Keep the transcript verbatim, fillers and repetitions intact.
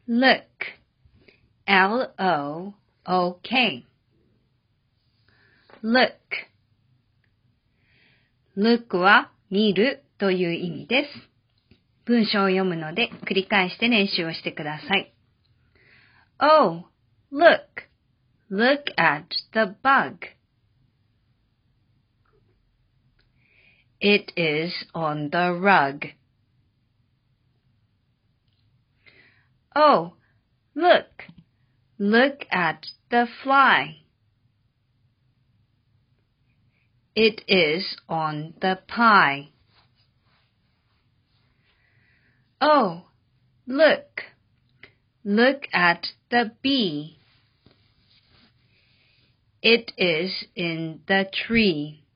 look, L O O K, look。 look は見るという意味です。文章を読むので繰り返して練習をしてください。Oh, look, look at the bug. It is on the rug. Oh, look, look at the fly. It is on the pie. Oh, look, look at the bee. It is in the tree.